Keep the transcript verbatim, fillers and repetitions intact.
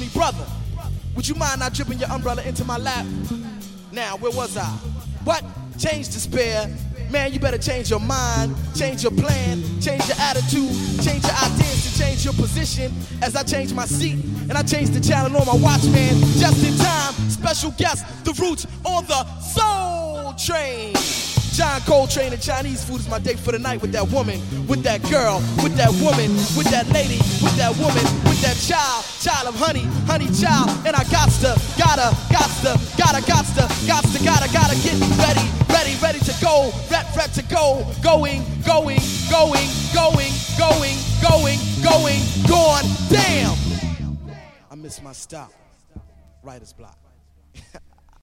me, brother, would you mind not dripping your umbrella into my lap? Now, where was I? What? Change despair. Man, you better change your mind, change your plan, change your attitude, change your ideas, and change your position. As I change my seat and I change the channel on my watch, man. Just in time, special guest, the Roots on the Soul Train. John Coltrane and Chinese food is my date for the night with that woman, with that girl, with that woman, with that lady, with that woman, with that child, child of honey, honey child. And I got to, gotta, got to, gotta, got to, got to, gotta, gotta get ready, ready, ready to go, ret, ret to go, going, going, going, going, going, going, going, gone. Damn! I missed my stop. Writer's block.